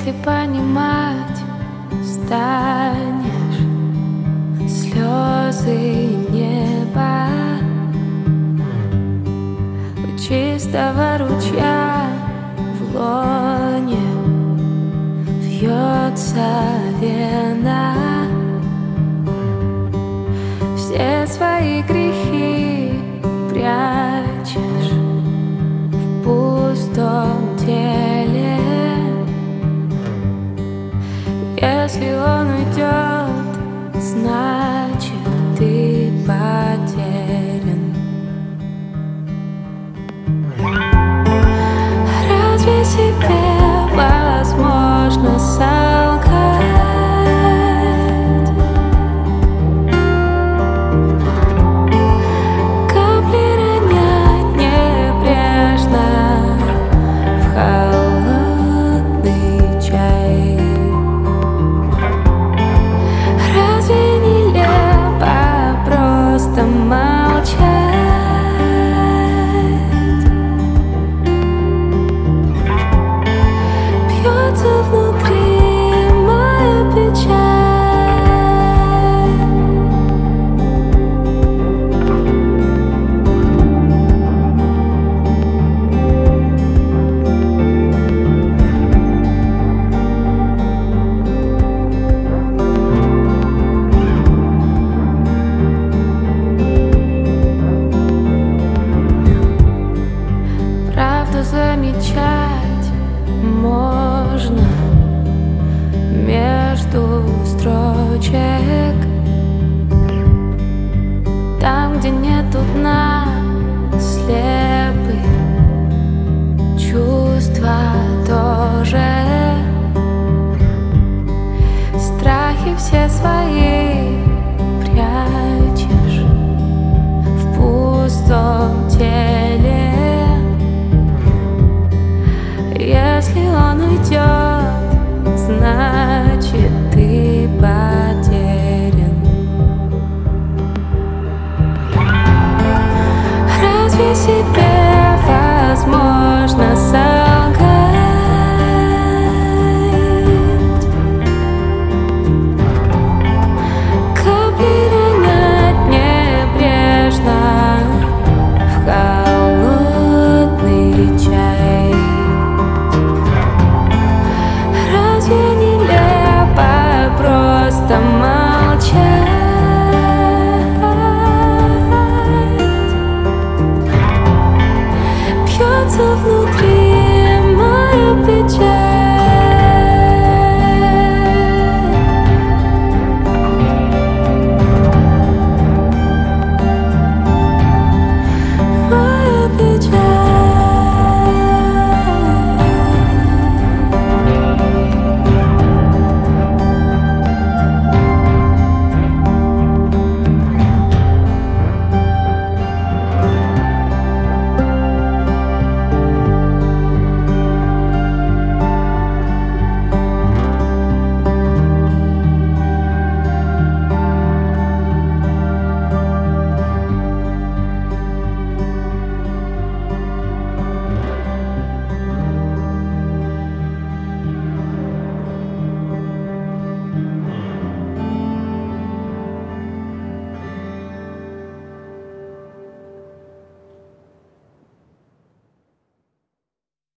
Если понимать станешь, слезы неба у чистого ручья в лоне вьется вена. Все свои грехи прячешь в пустом теле. Если он уйдет, значит ты потерян. Разве себе возможно солгать? Капли ронять небрежно в холодный чай. Разве нелепо просто молчать? Бьется внутри моя печаль. Правду замечать можно между строчек. Там, где нету дна, слепы чувства тоже. Страхи все свои прячешь в пустом теле. Если он уйдет, значит